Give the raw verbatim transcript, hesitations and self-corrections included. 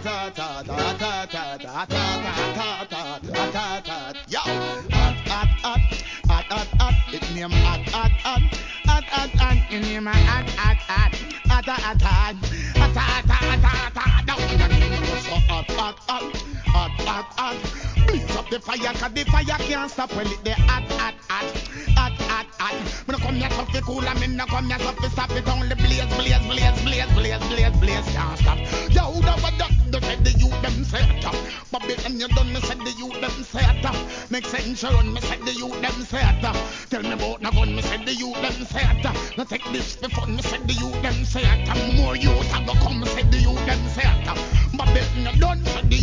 ta ta ta ta ta ta ta ta ta ta ta ta. Yo, hot hot hot hot hot hot. It name hot hot hot hot hot hot. It name hot hot hot hot hot hot hot hot hot hot. Now the name was so hot hot hot hot hot hot. Blaze up the fire 'cause the fire can't stop when it the hot hot hot hot hot hot. Me no come here so fi cool and me no come here so fi stop it. Only blaze blaze blaze blaze blaze blaze blaze can't stop. Yo, the what the said the youth them say it up. Babylon you done me said the youth them say it up. Make sense run me said the youth them say it up. Tell me about no gun me said the youth them say it up. No take this for fun me said the youth them say it up. More youth a go come me said the youth them say it up. Babylon you done said the